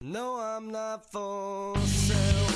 No, I'm not for sale.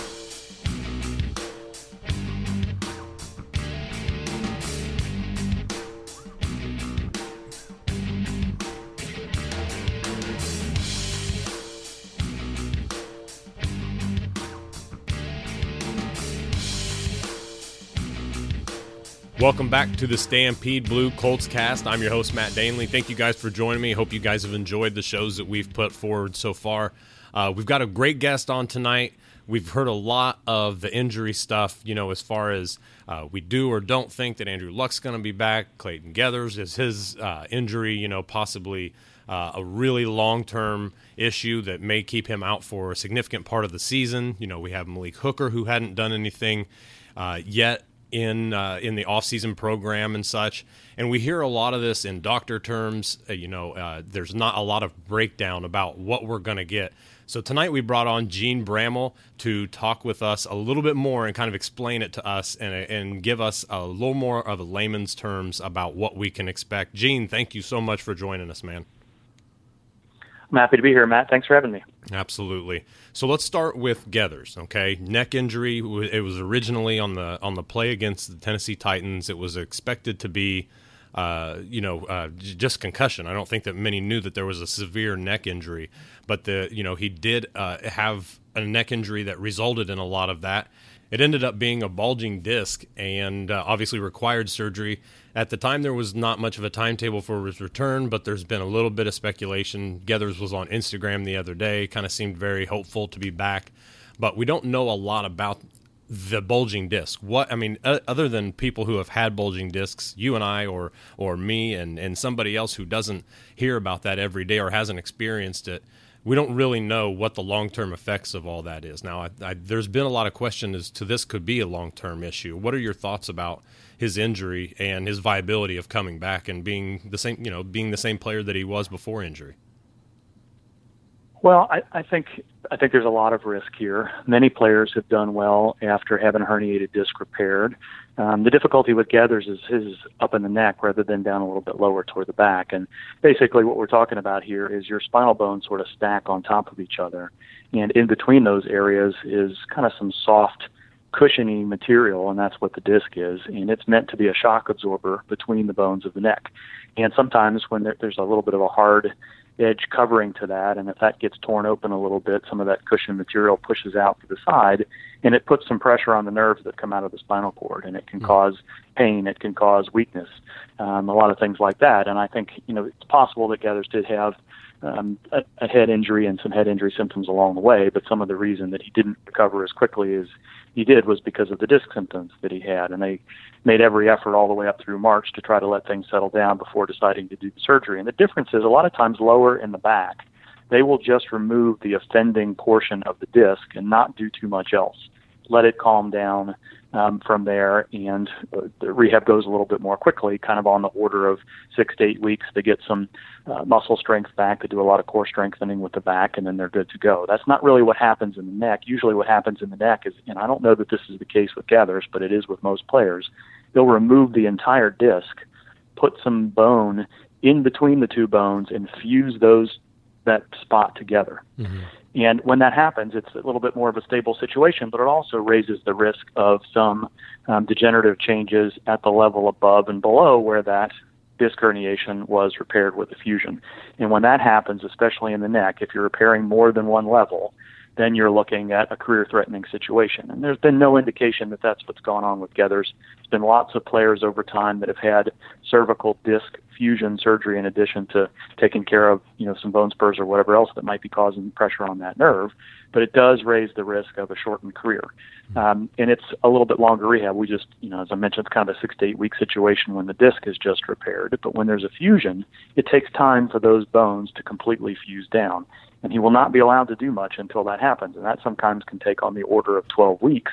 Welcome back to the Stampede Blue Colts cast. I'm your host, Matt Danley. Thank you guys for joining me. Hope you guys have enjoyed the shows that we've put forward so far. We've got a great guest on tonight. We've heard a lot of the injury stuff, as far as we do or don't think that Andrew Luck's going to be back. Clayton Geathers is his injury, possibly a really long-term issue that may keep him out for a significant part of the season. We have Malik Hooker, who hadn't done anything yet in the off-season program and such, and we hear a lot of this in doctor terms. There's not a lot of breakdown about what we're going to get. So tonight we brought on Gene Bramall to talk with us a little bit more and kind of explain it to us and give us a little more of a layman's terms about what we can expect. Gene, thank you so much for joining us, man. I'm happy to be here, Matt. Thanks for having me. Absolutely. So let's start with Geathers, okay? Neck injury. It was originally on the play against the Tennessee Titans. It was expected to be, just concussion. I don't think that many knew that there was a severe neck injury, but he did have a neck injury that resulted in a lot of that. It ended up being a bulging disc and obviously required surgery. At the time, there was not much of a timetable for his return, but there's been a little bit of speculation. Geathers was on Instagram the other day, kind of seemed very hopeful to be back, but we don't know a lot about the bulging disc. Other than people who have had bulging discs, you and I or me and somebody else who doesn't hear about that every day or hasn't experienced it, we don't really know what the long-term effects of all that is. Now, there's been a lot of question as to this could be a long-term issue. What are your thoughts about his injury and his viability of coming back and being the same player that he was before injury? Well, I think there's a lot of risk here. Many players have done well after having a herniated disc repaired. The difficulty with Geathers is his up in the neck rather than down a little bit lower toward the back. And basically what we're talking about here is your spinal bones sort of stack on top of each other. And in between those areas is kind of some soft, cushiony material, and that's what the disc is. And it's meant to be a shock absorber between the bones of the neck. And sometimes when there's a little bit of a hard edge covering to that, and if that gets torn open a little bit, some of that cushion material pushes out to the side, and it puts some pressure on the nerves that come out of the spinal cord, and it can cause pain, it can cause weakness, a lot of things like that. And I think it's possible that Geathers did have a head injury and some head injury symptoms along the way, but some of the reason that he didn't recover as quickly as he did was because of the disc symptoms that he had, and they made every effort all the way up through March to try to let things settle down before deciding to do the surgery. And the difference is a lot of times lower in the back, they will just remove the offending portion of the disc and not do too much else. Let it calm down from there, and the rehab goes a little bit more quickly, kind of on the order of 6 to 8 weeks to get some muscle strength back, to do a lot of core strengthening with the back, and then they're good to go. That's not really what happens in the neck. Usually what happens in the neck is, and I don't know that this is the case with Geathers, but it is with most players, they'll remove the entire disc, put some bone in between the two bones, and fuse that spot together. Mm-hmm. And when that happens, it's a little bit more of a stable situation, but it also raises the risk of some degenerative changes at the level above and below where that disc herniation was repaired with a fusion. And when that happens, especially in the neck, if you're repairing more than one level, then you're looking at a career-threatening situation. And there's been no indication that that's what's gone on with Geathers. There's been lots of players over time that have had cervical disc fusion surgery in addition to taking care of, some bone spurs or whatever else that might be causing pressure on that nerve. But it does raise the risk of a shortened career. And it's a little bit longer rehab. We just, as I mentioned, it's kind of a 6 to 8 week situation when the disc is just repaired. But when there's a fusion, it takes time for those bones to completely fuse down. And he will not be allowed to do much until that happens. And that sometimes can take on the order of 12 weeks.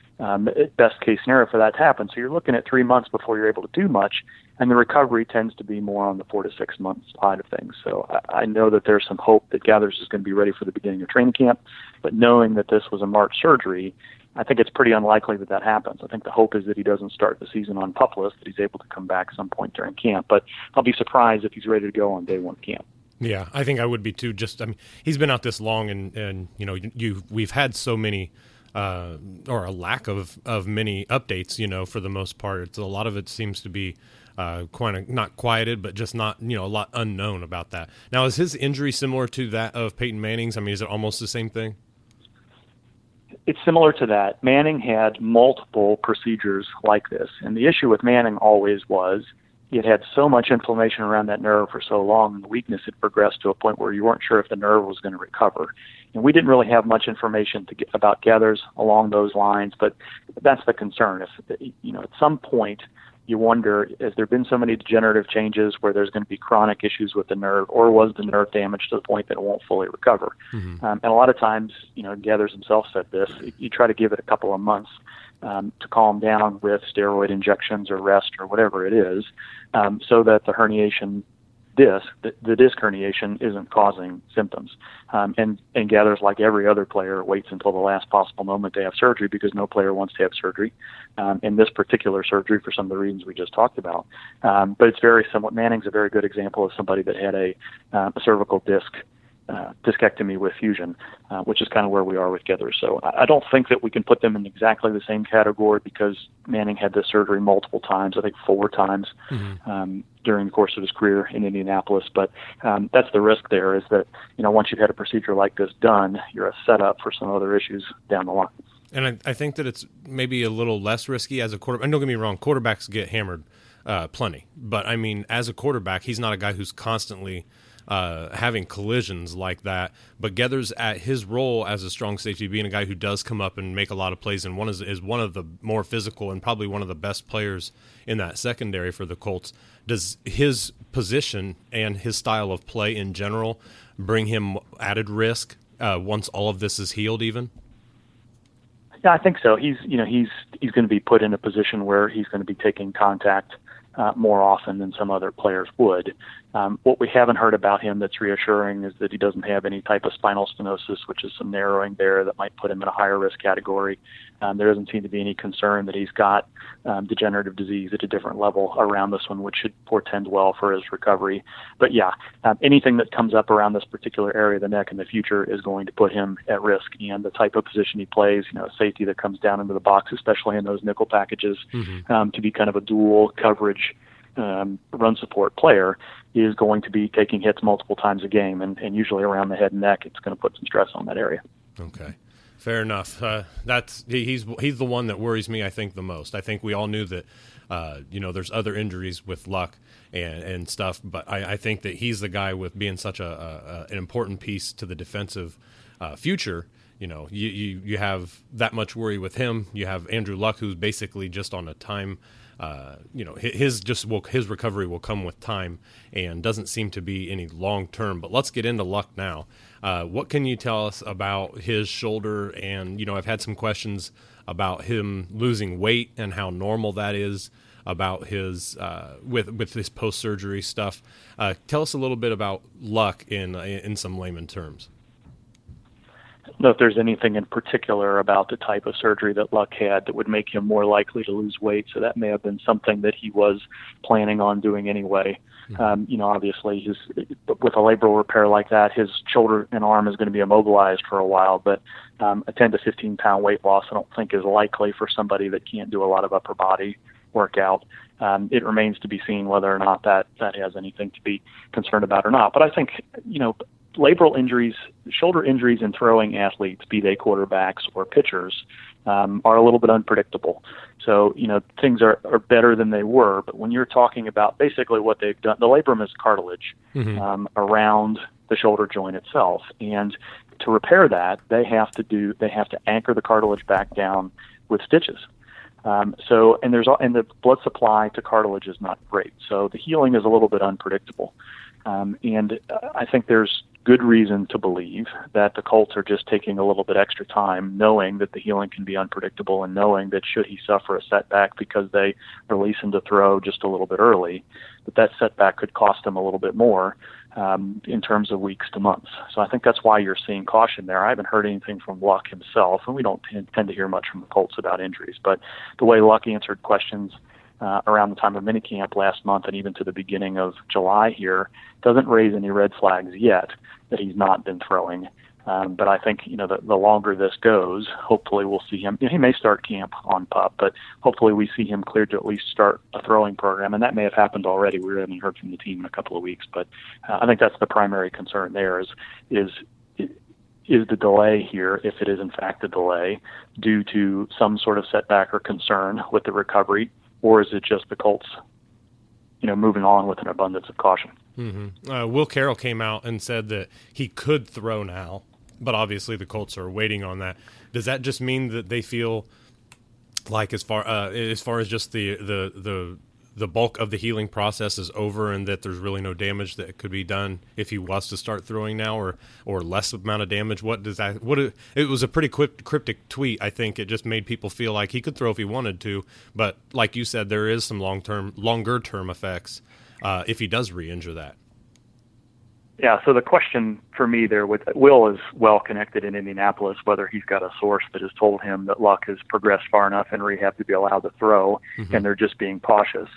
Best case scenario for that to happen. So you're looking at 3 months before you're able to do much. And the recovery tends to be more on the 4 to 6 months side of things. So I know that there's some hope that Geathers is going to be ready for the beginning of training camp. But knowing that this was a March surgery, I think it's pretty unlikely that that happens. I think the hope is that he doesn't start the season on PUP list, that he's able to come back some point during camp. But I'll be surprised if he's ready to go on day one camp. Yeah, I think I would be too. Just, I mean, he's been out this long, and you know, we've had so many, or a lack of many updates. You know, for the most part, a lot of it seems to be not quieted, but just not, you know, a lot unknown about that. Now, is his injury similar to that of Peyton Manning's? I mean, is it almost the same thing? It's similar to that. Manning had multiple procedures like this, and the issue with Manning always was it had so much inflammation around that nerve for so long, and the weakness had progressed to a point where you weren't sure if the nerve was going to recover. And we didn't really have much information about Geathers along those lines, but that's the concern. If, you know, at some point you wonder, has there been so many degenerative changes where there's going to be chronic issues with the nerve, or was the nerve damaged to the point that it won't fully recover? Mm-hmm. And a lot of times, you know, Geathers himself said this, you try to give it a couple of months to calm down with steroid injections or rest or whatever it is, so that the herniation disc, the disc herniation, isn't causing symptoms. And Geathers, like every other player, waits until the last possible moment to have surgery because no player wants to have surgery. In this particular surgery, for some of the reasons we just talked about. But it's very similar. Manning's a very good example of somebody that had a cervical discectomy with fusion, which is kind of where we are with Geathers. So I don't think that we can put them in exactly the same category because Manning had this surgery multiple times, I think 4 times during the course of his career in Indianapolis. But that's the risk there, is that, you know, once you've had a procedure like this done, you're a setup for some other issues down the line. And I think that it's maybe a little less risky as a quarterback. And don't get me wrong, quarterbacks get hammered plenty. But, I mean, as a quarterback, he's not a guy who's constantly having collisions like that. But Geathers, at his role as a strong safety, being a guy who does come up and make a lot of plays, and is one of the more physical and probably one of the best players in that secondary for the Colts, does his position and his style of play in general bring him added risk once all of this is healed even? Yeah, I think so. He's going to be put in a position where he's going to be taking contact more often than some other players would. What we haven't heard about him that's reassuring is that he doesn't have any type of spinal stenosis, which is some narrowing there that might put him in a higher risk category. There doesn't seem to be any concern that he's got degenerative disease at a different level around this one, which should portend well for his recovery. But yeah, anything that comes up around this particular area of the neck in the future is going to put him at risk. And the type of position he plays, you know, a safety that comes down into the box, especially in those nickel packages, to be kind of a dual coverage run support player, is going to be taking hits multiple times a game, and usually around the head and neck. It's going to put some stress on that area. Okay, fair enough. He's the one that worries me, I think, the most. I think we all knew that you know, there's other injuries with Luck and stuff, but I think that he's the guy with being such an important piece to the defensive future. You know, you have that much worry with him. You have Andrew Luck, who's basically just on a time. You know, his recovery will come with time and doesn't seem to be any long term. But let's get into Luck now. What can you tell us about his shoulder? And, you know, I've had some questions about him losing weight and how normal that is, about his with his post surgery stuff. Tell us a little bit about Luck in some layman terms. I don't know if there's anything in particular about the type of surgery that Luck had that would make him more likely to lose weight. So that may have been something that he was planning on doing anyway. You know, obviously, with a labral repair like that, his shoulder and arm is going to be immobilized for a while. But a 10 to 15 pound weight loss, I don't think, is likely for somebody that can't do a lot of upper body workout. It remains to be seen whether or not that has anything to be concerned about or not. But I think, you know, labral injuries, shoulder injuries in throwing athletes, be they quarterbacks or pitchers, are a little bit unpredictable. So, you know, things are better than they were. But when you're talking about basically what they've done, the labrum is cartilage around the shoulder joint itself. And to repair that, they have to anchor the cartilage back down with stitches. And the blood supply to cartilage is not great. So the healing is a little bit unpredictable. And I think there's good reason to believe that the Colts are just taking a little bit extra time, knowing that the healing can be unpredictable, and knowing that should he suffer a setback because they release him to throw just a little bit early, that setback could cost him a little bit more in terms of weeks to months. So I think that's why you're seeing caution there. I haven't heard anything from Luck himself, and we don't tend to hear much from the Colts about injuries. But the way Luck answered questions around the time of minicamp last month and even to the beginning of July here doesn't raise any red flags yet that he's not been throwing. But I think, the longer this goes, hopefully we'll see him. He may start camp on PUP, but hopefully we see him cleared to at least start a throwing program. And that may have happened already. We haven't heard from the team in a couple of weeks. But I think that's the primary concern there is the delay here, if it is in fact a delay, due to some sort of setback or concern with the recovery, or is it just the Colts, moving on with an abundance of caution? Mm-hmm. Will Carroll came out and said that he could throw now, but obviously the Colts are waiting on that. Does that just mean that they feel like as far as just the bulk of the healing process is over, and that there's really no damage that could be done if he was to start throwing now, or less amount of damage? It was a pretty cryptic tweet. I think it just made people feel like he could throw if he wanted to, but like you said, there is some longer term effects if he does re-injure that. Yeah, so the question for me there with Will is well connected in Indianapolis, whether he's got a source that has told him that Luck has progressed far enough in rehab to be allowed to throw, and they're just being cautious,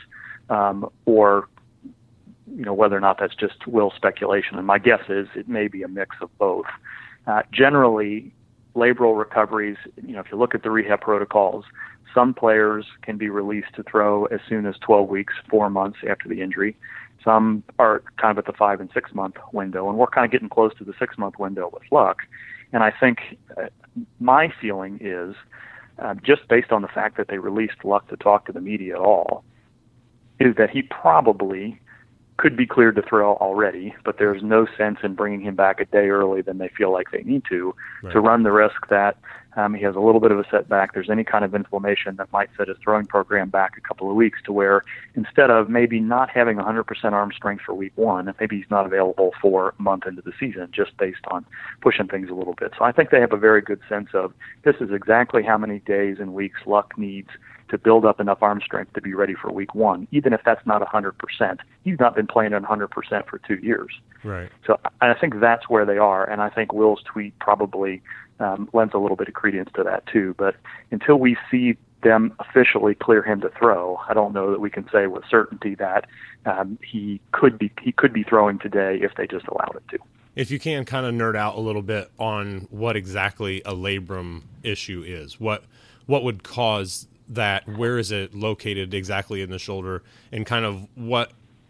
or whether or not that's just Will's speculation. And my guess is it may be a mix of both. Generally, labral recoveries, if you look at the rehab protocols, some players can be released to throw as soon as 12 weeks, 4 months after the injury. Some are kind of at the 5 and 6 month window, and we're kind of getting close to the 6 month window with Luck. And I think my feeling is, just based on the fact that they released Luck to talk to the media at all, is that he probably could be cleared to throw already, but there's no sense in bringing him back a day early than they feel like they need to run the risk that he has a little bit of a setback. There's any kind of inflammation that might set his throwing program back a couple of weeks, to where instead of maybe not having 100% arm strength for week one, maybe he's not available for a month into the season just based on pushing things a little bit. So I think they have a very good sense of this is exactly how many days and weeks Luck needs to build up enough arm strength to be ready for week one, even if that's not 100%. He's not been playing at 100% for 2 years. Right. So I think that's where they are, and I think Will's tweet probably lends a little bit of credence to that too. But until we see them officially clear him to throw, I don't know that we can say with certainty that he could be throwing today if they just allowed it to. If you can kind of nerd out a little bit on what exactly a labrum issue is, what would cause that, where is it located exactly in the shoulder, and kind of what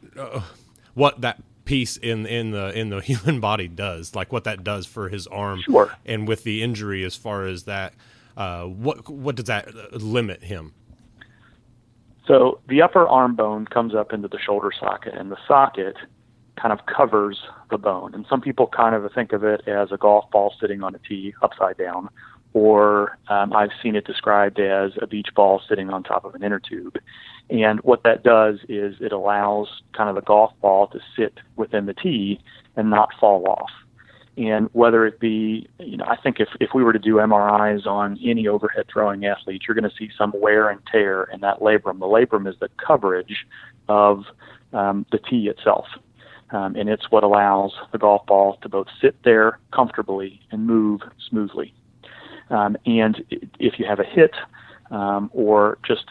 that piece in the human body does, like what that does for his arm. Sure. And with the injury as far as that, what does that limit him? So the upper arm bone comes up into the shoulder socket, and the socket kind of covers the bone. And some people kind of think of it as a golf ball sitting on a tee upside down, or I've seen it described as a beach ball sitting on top of an inner tube. And what that does is it allows kind of the golf ball to sit within the tee and not fall off. And whether it be, I think if we were to do MRIs on any overhead throwing athlete, you're going to see some wear and tear in that labrum. The labrum is the coverage of the tee itself. And it's what allows the golf ball to both sit there comfortably and move smoothly. And if you have a hit or just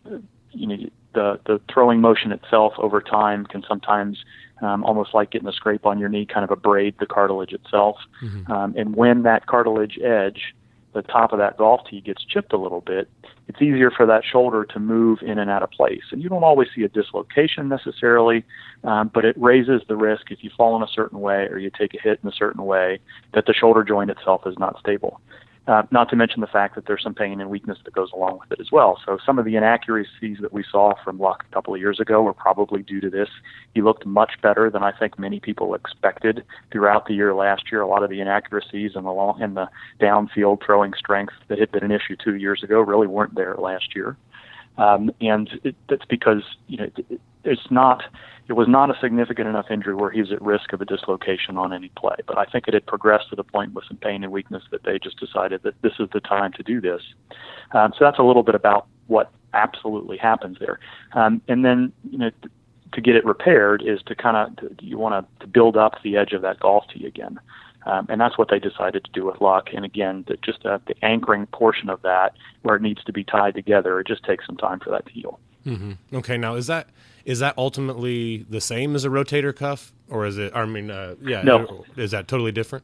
the throwing motion itself over time can sometimes almost like getting a scrape on your knee, kind of abrade the cartilage itself. Mm-hmm. And when that cartilage edge, the top of that golf tee, gets chipped a little bit, it's easier for that shoulder to move in and out of place. And you don't always see a dislocation necessarily, but it raises the risk if you fall in a certain way or you take a hit in a certain way that the shoulder joint itself is not stable. Not to mention the fact that there's some pain and weakness that goes along with it as well. So some of the inaccuracies that we saw from Luck a couple of years ago were probably due to this. He looked much better than I think many people expected throughout the year last year. A lot of the inaccuracies and the downfield throwing strength that had been an issue 2 years ago really weren't there last year. And that's because it was not a significant enough injury where he was at risk of a dislocation on any play. But I think it had progressed to the point with some pain and weakness that they just decided that this is the time to do this. So that's a little bit about what absolutely happens there. And then, to get it repaired is to you want to build up the edge of that golf tee again. And that's what they decided to do with Luck. And again, the anchoring portion of that, where it needs to be tied together, it just takes some time for that to heal. Mm-hmm. Okay, now is that ultimately the same as a rotator cuff, or is it? I mean, No. Is that totally different?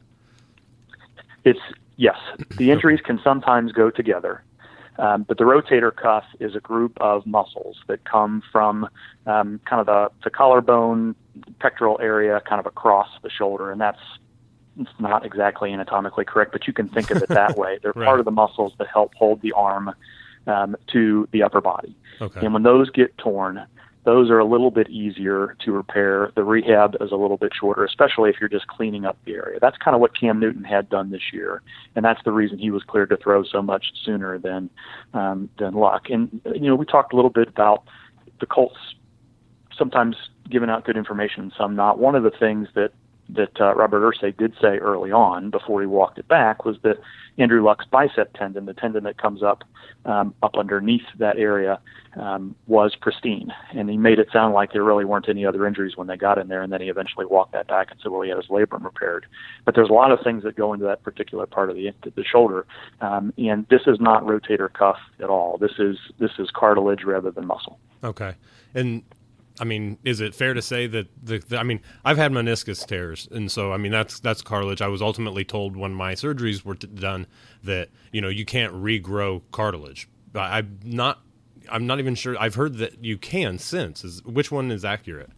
Yes. The injuries can sometimes go together, but the rotator cuff is a group of muscles that come from kind of the collarbone, pectoral area, kind of across the shoulder, and it's not exactly anatomically correct, but you can think of it that way. They're Right. part of the muscles that help hold the arm to the upper body. Okay. And when those get torn, those are a little bit easier to repair. The rehab is a little bit shorter, especially if you're just cleaning up the area. That's kind of what Cam Newton had done this year, and that's the reason he was cleared to throw so much sooner than Luck. And we talked a little bit about the Colts sometimes giving out good information and some not. One of the things that Robert Irsay did say early on before he walked it back was that Andrew Luck's bicep tendon, the tendon that comes up underneath that area, was pristine. And he made it sound like there really weren't any other injuries when they got in there, and then he eventually walked that back and said, well, he had his labrum repaired. But there's a lot of things that go into that particular part of the shoulder, and this is not rotator cuff at all. This is cartilage rather than muscle. Okay. And I mean, is it fair to say that I've had meniscus tears, and so I mean that's cartilage. I was ultimately told when my surgeries were done that you can't regrow cartilage. I'm not even sure. I've heard that you can since. Which one is accurate?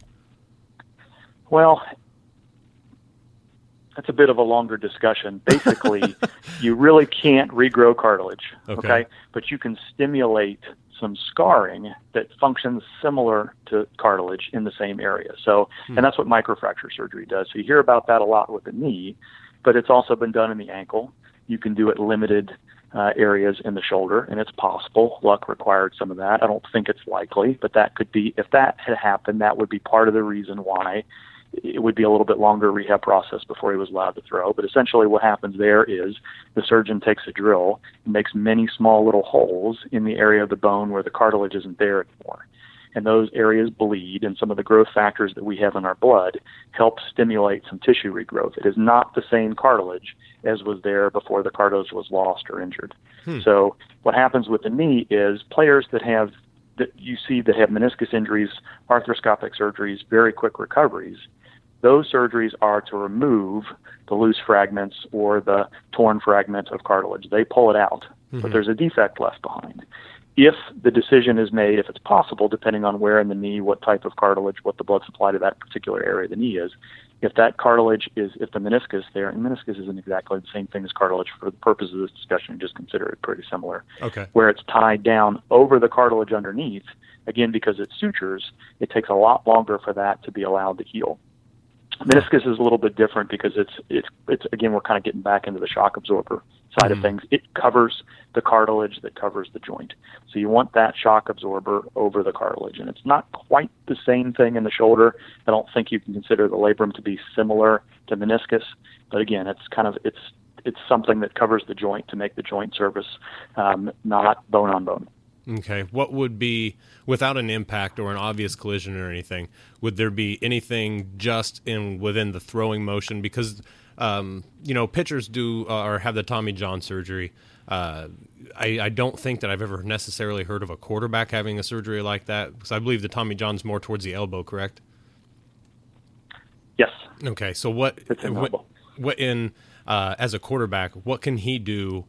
Well, that's a bit of a longer discussion. Basically, you really can't regrow cartilage, okay? But you can stimulate some scarring that functions similar to cartilage in the same area. So, and that's what microfracture surgery does. So you hear about that a lot with the knee, but it's also been done in the ankle. You can do it limited areas in the shoulder, and it's possible. Luck required some of that. I don't think it's likely, but that could be, if that had happened, that would be part of the reason why it would be a little bit longer rehab process before he was allowed to throw. But essentially what happens there is the surgeon takes a drill and makes many small little holes in the area of the bone where the cartilage isn't there anymore. And those areas bleed, and some of the growth factors that we have in our blood help stimulate some tissue regrowth. It is not the same cartilage as was there before the cartilage was lost or injured. So what happens with the knee is players that have meniscus injuries, arthroscopic surgeries, very quick recoveries, those surgeries are to remove the loose fragments or the torn fragment of cartilage. They pull it out, but there's a defect left behind. If the decision is made, if it's possible, depending on where in the knee, what type of cartilage, what the blood supply to that particular area of the knee is, if that cartilage if the meniscus there, and meniscus isn't exactly the same thing as cartilage for the purpose of this discussion, just consider it pretty similar. Okay. Where it's tied down over the cartilage underneath, again, because it's sutures, it takes a lot longer for that to be allowed to heal. Meniscus is a little bit different because it's again, we're kind of getting back into the shock absorber side of things. It covers the cartilage that covers the joint. So you want that shock absorber over the cartilage, and it's not quite the same thing in the shoulder. I don't think you can consider the labrum to be similar to meniscus, but again, it's something that covers the joint to make the joint surface not bone on bone. Okay. What would be, without an impact or an obvious collision or anything, would there be anything just within the throwing motion? Because, pitchers do or have the Tommy John surgery. I don't think that I've ever necessarily heard of a quarterback having a surgery like that, because I believe the Tommy John's more towards the elbow, correct? Yes. Okay. So as a quarterback, what can he do?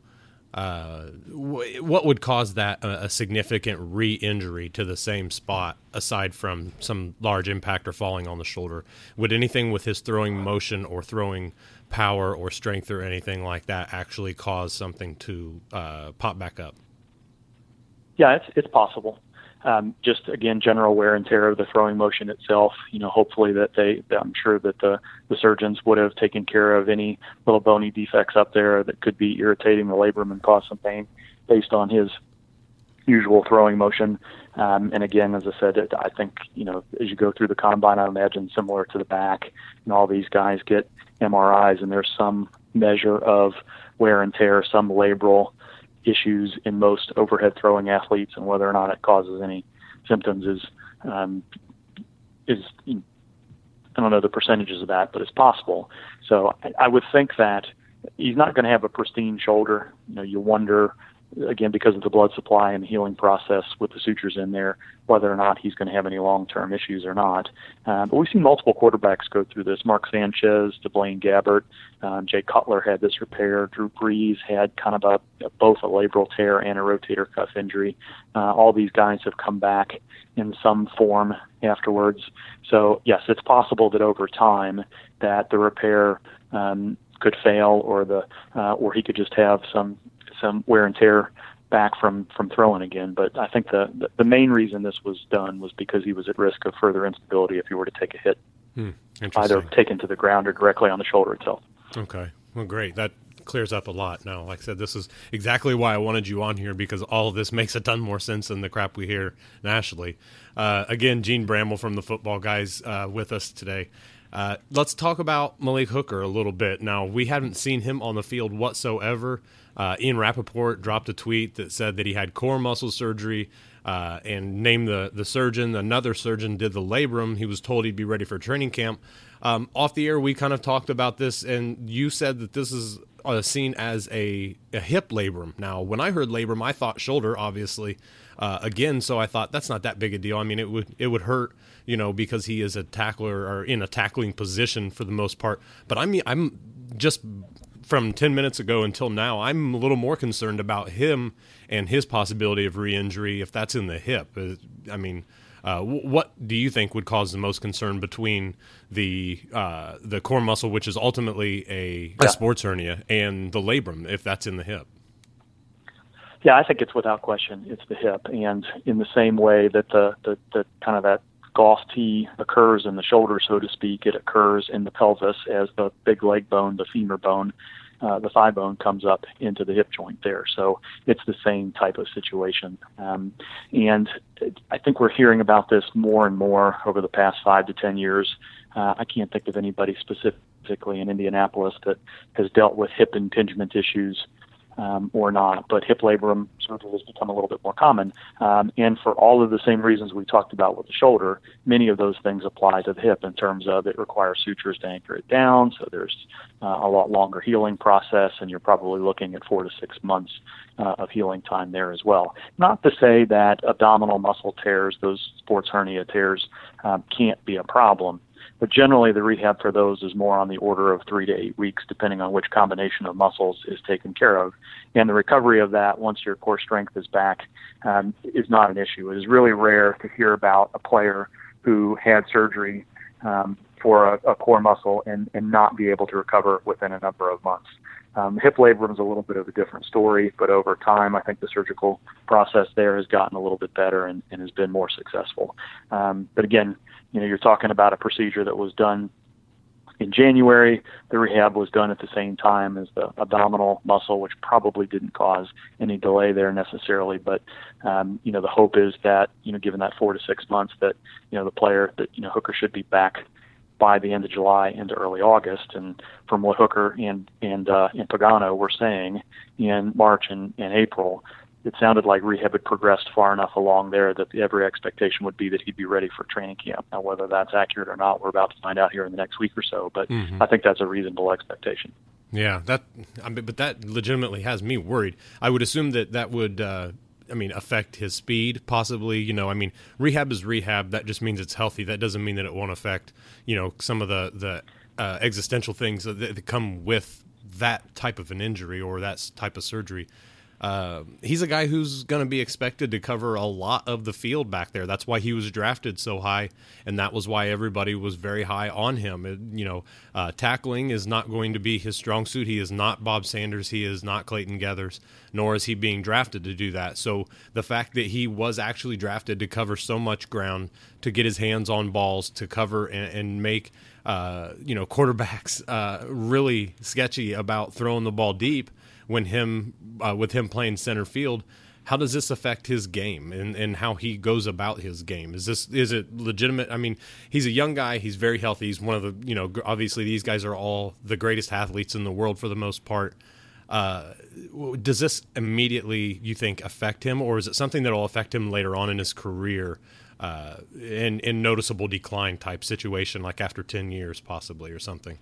What would cause that a significant re-injury to the same spot aside from some large impact or falling on the shoulder? Would anything with his throwing motion or throwing power or strength or anything like that actually cause something to pop back up? Yeah, it's possible. Just again, general wear and tear of the throwing motion itself. Hopefully I'm sure that the surgeons would have taken care of any little bony defects up there that could be irritating the labrum and cause some pain based on his usual throwing motion. And again, as I said, I think, as you go through the combine, I imagine similar to the back, and all these guys get MRIs, and there's some measure of wear and tear, some labral issues in most overhead throwing athletes, and whether or not it causes any symptoms is I don't know the percentages of that, but it's possible. So I would think that he's not going to have a pristine shoulder. You wonder again, because of the blood supply and the healing process with the sutures in there, whether or not he's going to have any long-term issues or not. But we've seen multiple quarterbacks go through this. Mark Sanchez, to Blaine Gabbert, Jay Cutler had this repair. Drew Brees had kind of both a labral tear and a rotator cuff injury. All these guys have come back in some form afterwards. So yes, it's possible that over time that the repair could fail, or he could just have some wear and tear back from throwing again. But I think the main reason this was done was because he was at risk of further instability if he were to take a hit, either taken to the ground or directly on the shoulder itself. Okay, well, great. That clears up a lot now. Like I said, this is exactly why I wanted you on here, because all of this makes a ton more sense than the crap we hear nationally. Again, Gene Bramble from the Football Guys with us today. Let's talk about Malik Hooker a little bit. Now, we haven't seen him on the field whatsoever. Ian Rappaport dropped a tweet that said that he had core muscle surgery and named the surgeon. Another surgeon did the labrum. He was told he'd be ready for training camp. Off the air, we kind of talked about this, and you said that this is seen as a hip labrum. Now, when I heard labrum, I thought shoulder, obviously. Again, so I thought that's not that big a deal. I mean, it would hurt, because he is a tackler or in a tackling position for the most part. But I'm just from 10 minutes ago until now, I'm a little more concerned about him and his possibility of re-injury if that's in the hip. I mean, what do you think would cause the most concern between the core muscle, which is ultimately a sports hernia, and the labrum if that's in the hip? Yeah, I think it's without question it's the hip, and in the same way that the kind of that golf tee occurs in the shoulder, so to speak, it occurs in the pelvis as the big leg bone, the femur bone, the thigh bone comes up into the hip joint there. So it's the same type of situation. And I think we're hearing about this more and more over the past 5 to 10 years. I can't think of anybody specifically in Indianapolis that has dealt with hip impingement issues or not, but hip labrum surgery has become a little bit more common. And for all of the same reasons we talked about with the shoulder, many of those things apply to the hip in terms of it requires sutures to anchor it down, so there's a lot longer healing process, and you're probably looking at 4 to 6 months of healing time there as well. Not to say that abdominal muscle tears, those sports hernia tears, can't be a problem. But generally, the rehab for those is more on the order of 3 to 8 weeks, depending on which combination of muscles is taken care of. And the recovery of that, once your core strength is back, is not an issue. It is really rare to hear about a player who had surgery for a core muscle and not be able to recover within a number of months. Hip labrum is a little bit of a different story, but over time, I think the surgical process there has gotten a little bit better and has been more successful. But again, you're talking about a procedure that was done in January. The rehab was done at the same time as the abdominal muscle, which probably didn't cause any delay there necessarily. But, the hope is that, given that 4 to 6 months, that, the player, that, Hooker should be back by the end of July into early August. And from what Hooker and Pagano were saying in March and April, it sounded like rehab had progressed far enough along there that every expectation would be that he'd be ready for training camp. Now, whether that's accurate or not, we're about to find out here in the next week or so, but I think that's a reasonable expectation. Yeah, but that legitimately has me worried. I would assume that would, affect his speed, possibly. Rehab is rehab. That just means it's healthy. That doesn't mean that it won't affect, some of the existential things that come with that type of an injury or that type of surgery. He's a guy who's going to be expected to cover a lot of the field back there. That's why he was drafted so high, and that was why everybody was very high on him. Tackling is not going to be his strong suit. He is not Bob Sanders. He is not Clayton Geathers, nor is he being drafted to do that. So the fact that he was actually drafted to cover so much ground, to get his hands on balls, to cover and make quarterbacks really sketchy about throwing the ball deep, with him playing center field, how does this affect his game and how he goes about his game? Is it legitimate? I mean, he's a young guy. He's very healthy. He's one of the, obviously these guys are all the greatest athletes in the world for the most part. Does this immediately, you think, affect him, or is it something that will affect him later on in his career in noticeable decline type situation, like after 10 years possibly or something?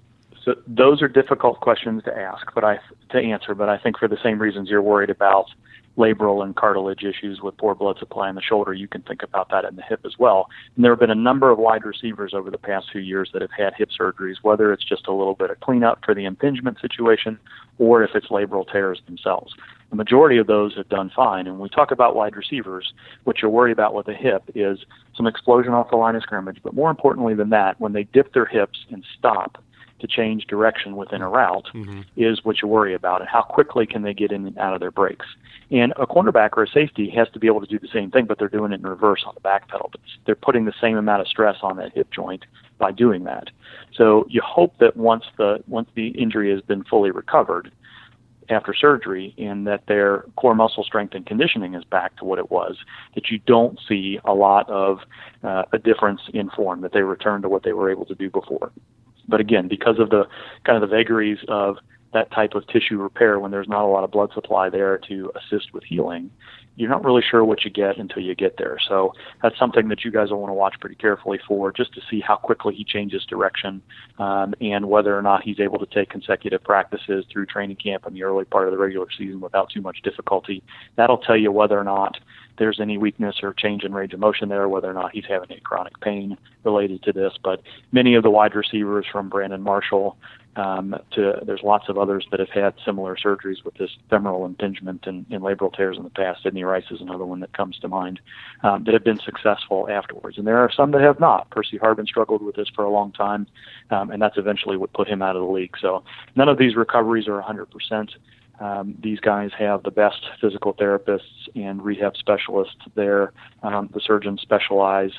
So those are difficult questions to answer, but I think for the same reasons you're worried about labral and cartilage issues with poor blood supply in the shoulder, you can think about that in the hip as well. And there have been a number of wide receivers over the past few years that have had hip surgeries, whether it's just a little bit of cleanup for the impingement situation or if it's labral tears themselves. The majority of those have done fine. And when we talk about wide receivers, what you're worried about with a hip is some explosion off the line of scrimmage. But more importantly than that, when they dip their hips and stop to change direction within a route, is what you worry about, and how quickly can they get in and out of their breaks. And a cornerback or a safety has to be able to do the same thing, but they're doing it in reverse on the back pedal. But they're putting the same amount of stress on that hip joint by doing that. So you hope that once the injury has been fully recovered after surgery, and that their core muscle strength and conditioning is back to what it was, that you don't see a lot of a difference in form, that they return to what they were able to do before. But again, because of the kind of the vagaries of that type of tissue repair, when there's not a lot of blood supply there to assist with healing, you're not really sure what you get until you get there. So that's something that you guys will want to watch pretty carefully for, just to see how quickly he changes direction, and whether or not he's able to take consecutive practices through training camp in the early part of the regular season without too much difficulty. That'll tell you whether or not there's any weakness or change in range of motion there, whether or not he's having any chronic pain related to this. But many of the wide receivers, from Brandon Marshall there's lots of others that have had similar surgeries with this femoral impingement and labral tears in the past. Sidney Rice is another one that comes to mind, that have been successful afterwards. And there are some that have not. Percy Harbin struggled with this for a long time, and that's eventually what put him out of the league. So none of these recoveries are 100%. These guys have the best physical therapists and rehab specialists there. The surgeons specialize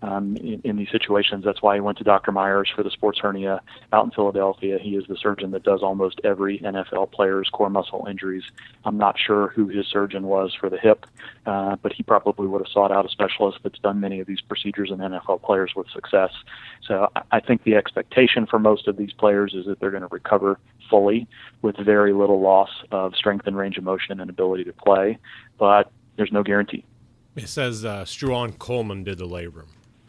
in these situations. That's why he went to Dr. Myers for the sports hernia out in Philadelphia. He is the surgeon that does almost every NFL player's core muscle injuries. I'm not sure who his surgeon was for the hip, but he probably would have sought out a specialist that's done many of these procedures in NFL players with success. So I think the expectation for most of these players is that they're going to recover fully with very little loss of strength and range of motion and ability to play, but there's no guarantee. It says Struan Coleman did the labrum.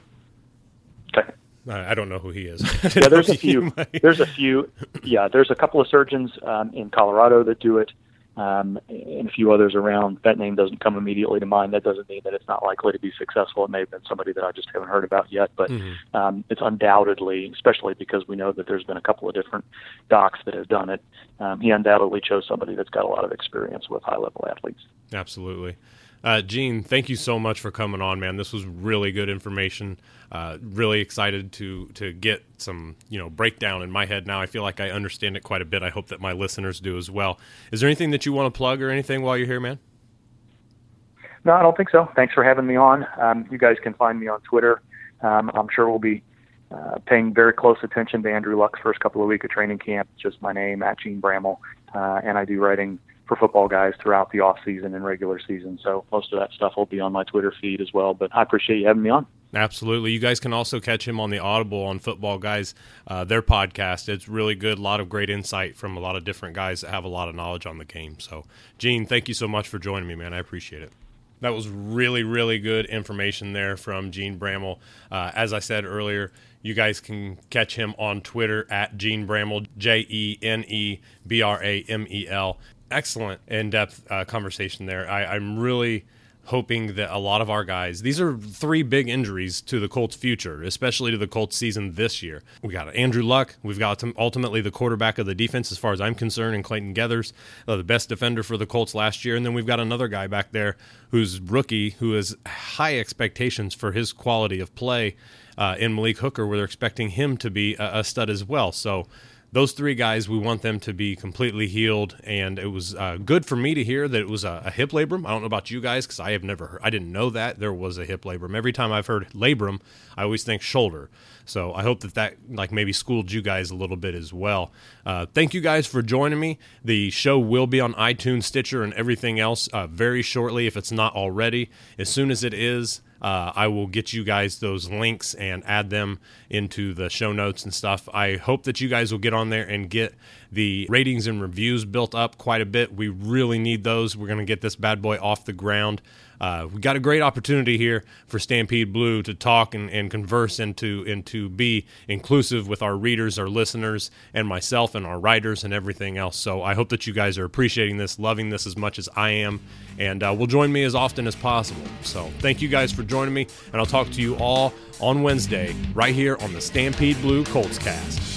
Okay. I don't know who he is. Yeah, there's a few. There's a few. Yeah, there's a couple of surgeons in Colorado that do it, and a few others around. That name doesn't come immediately to mind. That doesn't mean that it's not likely to be successful. It may have been somebody that I just haven't heard about yet, but it's undoubtedly, especially because we know that there's been a couple of different docs that have done it, he undoubtedly chose somebody that's got a lot of experience with high-level athletes. Absolutely. Gene, thank you so much for coming on, man. This was really good information. Really excited to get some, breakdown in my head now. I feel like I understand it quite a bit. I hope that my listeners do as well. Is there anything that you want to plug or anything while you're here, man? No, I don't think so. Thanks for having me on. You guys can find me on Twitter. I'm sure we'll be paying very close attention to Andrew Luck's first couple of weeks of training camp. It's just my name, @Gene Bramall, and I do writing for Football Guys throughout the off season and regular season. So most of that stuff will be on my Twitter feed as well. But I appreciate you having me on. Absolutely. You guys can also catch him on the Audible on Football Guys, their podcast. It's really good. A lot of great insight from a lot of different guys that have a lot of knowledge on the game. So, Gene, thank you so much for joining me, man. I appreciate it. That was really, really good information there from Gene Bramall. As I said earlier, you guys can catch him on Twitter @Gene Bramall, JeneBramel. Excellent in-depth conversation there. I'm really hoping that a lot of our guys, these are 3 big injuries to the Colts' future, especially to the Colts' season this year. We got Andrew Luck. We've got ultimately the quarterback of the defense, as far as I'm concerned, and Clayton Geathers, the best defender for the Colts last year. And then we've got another guy back there who's rookie, who has high expectations for his quality of play in Malik Hooker, where they're expecting him to be a stud as well. So those 3 guys, we want them to be completely healed, and it was good for me to hear that it was a hip labrum. I don't know about you guys, because I didn't know that there was a hip labrum. Every time I've heard labrum, I always think shoulder. So I hope that maybe schooled you guys a little bit as well. Thank you guys for joining me. The show will be on iTunes, Stitcher, and everything else very shortly, if it's not already. As soon as it is, I will get you guys those links and add them into the show notes and stuff. I hope that you guys will get on there and get the ratings and reviews built up quite a bit. We really need those. We're going to get this bad boy off the ground. We got a great opportunity here for Stampede Blue to talk and converse and to be inclusive with our readers, our listeners, and myself and our writers and everything else. So I hope that you guys are appreciating this, loving this as much as I am, and will join me as often as possible. So thank you guys for joining me, and I'll talk to you all on Wednesday right here on the Stampede Blue Colts Cast.